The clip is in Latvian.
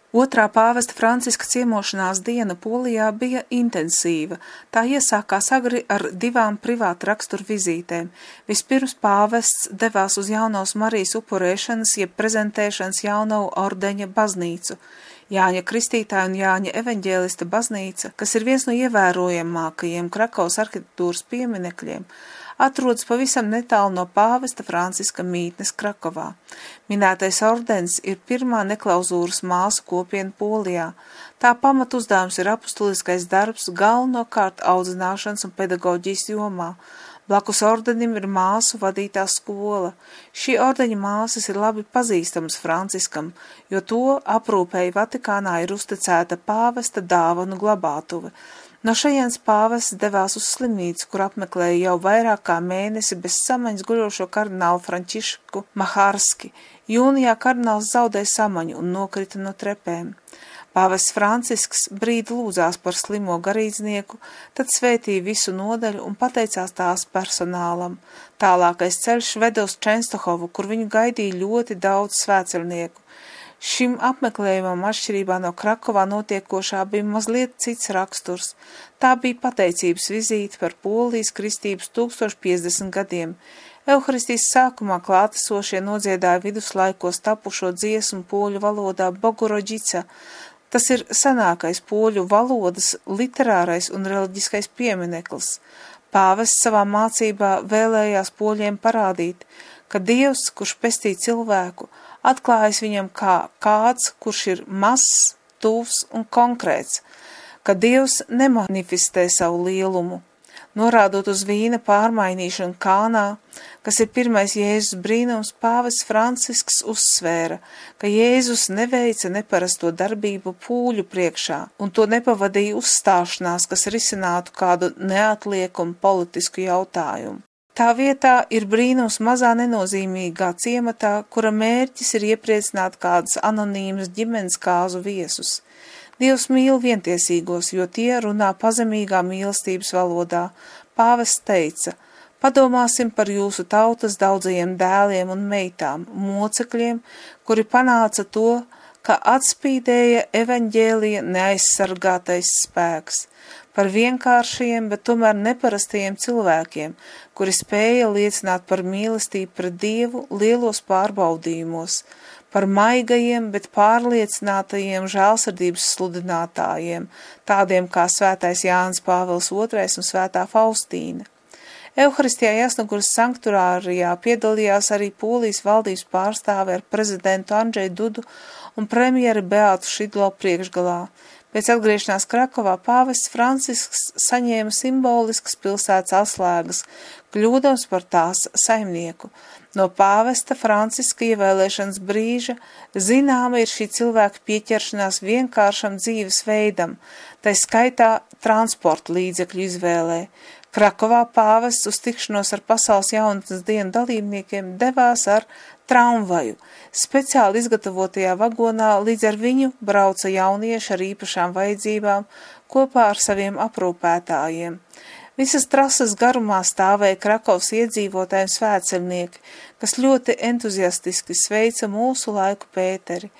Otrā pāvesta Franciska ciemošanās diena Polijā bija intensīva. Tā iesākās agri ar 2 privāta rakstura vizītēm. Vispirms pāvests devās uz Jaunās Marijas upurēšanas jeb prezentēšanas Jaunavu ordeņa baznīcu. Jāņa Kristītāja un Jāņa evaņģēlista baznīca, kas ir viens no ievērojamākajiem Krakovas arhitektūras pieminekļiem, atrodas pavisam netālu no pāvesta Franciska mītnes Krakovā. Minētais ordenis ir pirmā neklauzūras māsu kopiena Polijā. Tā pamatuzdevums ir apustuliskais darbs galvenokārt audzināšanas un pedagoģijas jomā. Blakus ordenim ir māsu vadītā skola. Šī ordeņa māsas ir labi pazīstamas Franciskam, jo to aprūpēji Vatikānā ir uzticēta pāvesta dāvanu glabātuve. No šejienes pāvests devās uz slimnīcu, kur apmeklēja jau vairāk kā mēnesi bez samaņas guļošo kardinālu Frančišku Maharski. Jūnijā kardināls zaudēja samaņu un nokrita no trepēm. Pāvests Francisks brīdi lūdzās par slimo garīdznieku, tad svētīja visu nodaļu un pateicās tās personālam. Tālākais ceļš veda uz Čenstohovu, kur viņu gaidīja ļoti daudz svētceļnieku. Šim apmeklējumam atšķirībā no Krakovā notiekošā bija mazliet cits raksturs. Tā bija pateicības vizīte par Polijas kristības 1050 gadiem. Euharistijas sākumā klātesošie nodziedāja viduslaikos tapušo dziesmu poļu valodā Bogoroģica. Tas ir senākais poļu valodas literārais un reliģiskais piemineklis. Pāvests savā mācībā vēlējās poļiem parādīt, ka Dievs, kurš pestīja cilvēku, atklājas viņam kā kāds, kurš ir mazs, tuvs un konkrēts, ka Dievs nemanifestē savu lielumu. Norādot uz vīna pārmainīšanu Kānā, kas ir pirmais Jēzus brīnums, pāvests Francisks uzsvēra, ka Jēzus neveica neparasto darbību pūļu priekšā un to nepavadīja uzstāšanās, kas risinātu kādu neatliekumu politisku jautājumu. Tā vietā ir brīnums mazā nenozīmīgā ciematā, kura mērķis ir iepriecināt kādas anonīmas ģimenes kāzu viesus. Dievs mīl vientiesīgos, jo tie runā pazemīgā mīlestības valodā. Pāvests teica: padomāsim par jūsu tautas daudzajiem dēliem un meitām, mocekļiem, kuri panāca to, ka atspīdēja evaņģēlija neaizsargātais spēks, par vienkāršiem, bet tomēr neparastajiem cilvēkiem, kuri spēja liecināt par mīlestību pret Dievu lielos pārbaudījumos, par maigajiem, bet pārliecinātajiem žēlsirdības sludinātājiem, tādiem kā svētais Jānis Pāvils II un svētā Faustīna. Euharistijā Jasnoguras sankturārijā piedalījās arī Polijas valdības pārstāve ar prezidentu Andžeju Dudu un premjeri Beātu Šidlo priekšgalā. Pēc atgriešanās Krakovā pāvests Francisks saņēma simboliskas pilsētas atslēgas, kļūdams par tās saimnieku. No pāvesta Franciska ievēlēšanas brīža zināma ir šī cilvēka pieķeršanās vienkāršam dzīves veidam, tai skaitā transporta līdzekļu izvēlē. Krakovā pāvests uz tikšanos ar Pasaules jaunatnes dienu dalībniekiem devās ar tramvaju. Speciāli izgatavotajā vagonā līdz ar viņu brauca jaunieši ar īpašām vajadzībām kopā ar saviem aprūpētājiem. Visas trases garumā stāvēja Krakovas iedzīvotāji un svētceļnieki, kas ļoti entuziastiski sveica mūsu laiku Pēteri.